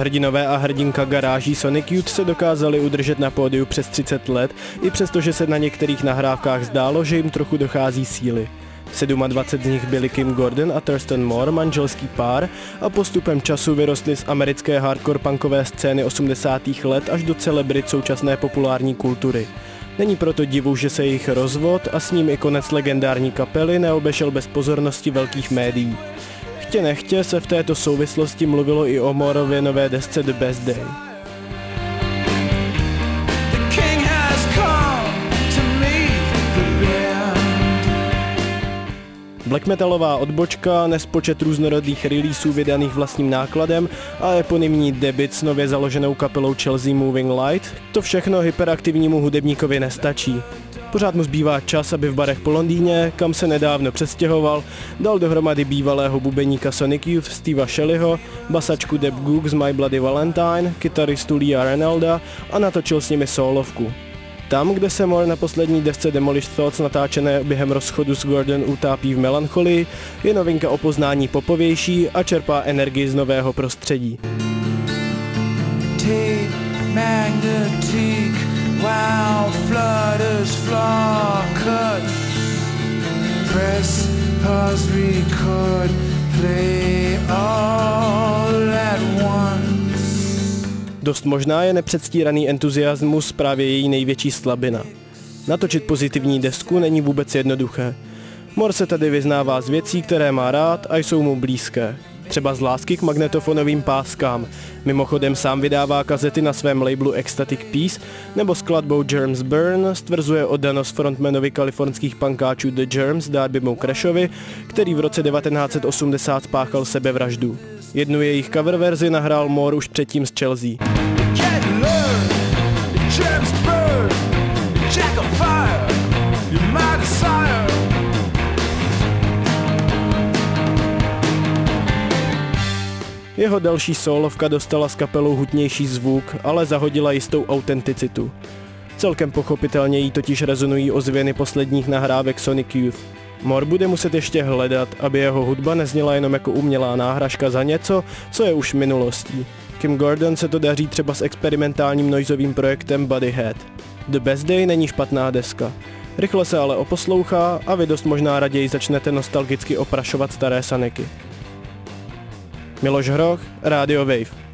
Hrdinové a hrdinka garáží Sonic Youth se dokázali udržet na pódiu přes 30 let, i přestože se na některých nahrávkách zdálo, že jim trochu dochází síly. 27 z nich byli Kim Gordon a Thurston Moore, manželský pár, a postupem času vyrostli z americké hardcore punkové scény 80. let až do celebrit současné populární kultury. Není proto divu, že se jejich rozvod a s ním i konec legendární kapely neobešel bez pozornosti velkých médií. Chtě nechtě se v této souvislosti mluvilo i o Moorově nové desce The Best Day. Black metalová odbočka, nespočet různorodých releaseů vydaných vlastním nákladem a eponymní debut s nově založenou kapelou Chelsea Moving Light, to všechno hyperaktivnímu hudebníkovi nestačí. Pořád mu zbývá čas, aby v barech po Londýně, kam se nedávno přestěhoval, dal dohromady bývalého bubeníka Sonic Youth Steva Shelleyho, basačku Deb Goog z My Bloody Valentine, kytaristu Lea Ranalda a natočil s nimi sólovku. Tam, kde se Moore na poslední desce Demolish Thoughts natáčené během rozchodu s Gordon utápí v melancholii, je novinka o poznání popovější a čerpá energii z nového prostředí. Dost možná je nepředstíraný entuziasmus právě její největší slabina. Natočit pozitivní desku není vůbec jednoduché. Moore se tady vyznává z věcí, které má rád a jsou mu blízké. Třeba z lásky k magnetofonovým páskám. Mimochodem sám vydává kazety na svém labelu Ecstatic Peace, nebo skladbou Germs Burn stvrzuje oddanost frontmanovi kalifornských punkáčů The Germs Darbymu Crashovi, který v roce 1980 spáchal sebevraždu. Jednu jejich cover verzi nahrál Moore už předtím s Chelsea. Jeho další sólovka dostala s kapelou hutnější zvuk, ale zahodila jistou autenticitu. Celkem pochopitelně jí totiž rezonují ozvěny posledních nahrávek Sonic Youth. Moore bude muset ještě hledat, aby jeho hudba nezněla jenom jako umělá náhražka za něco, co je už minulostí. Kim Gordon se to daří třeba s experimentálním noizovým projektem Body Head. The Best Day není špatná deska. Rychle se ale oposlouchá a vy dost možná raději začnete nostalgicky oprašovat staré Sonicy. Miloš Hroch, Radio Wave.